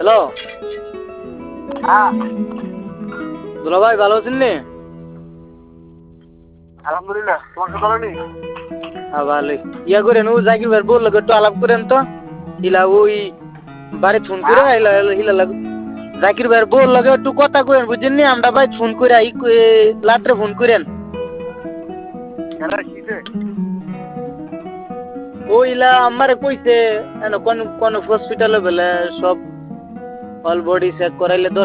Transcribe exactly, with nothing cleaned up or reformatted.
Hello হ্যাঁ দুলা ভাই ভালো আছেন নি? আলহামদুলিল্লাহ, তোমার ভালো নেই? হ্যাঁ ভালোই। ইয়া করেন ও জাকির ভাই বললো একটু আলাপ করেন তো ইলা ওই বাড়ি ফোন করে হ্যাঁ ইলা ইলা লাগ জাকির ভাই বল লাগে একটু কথা কইেন বুঝছেন নি আমরা ভাই ফোন করে ই রাত্রে ফোন করেন কেন কিসে? ওইলা আমারে কইছে এন কোন কোন হসপিটালে বলে সব অল বডি চেক করাইলে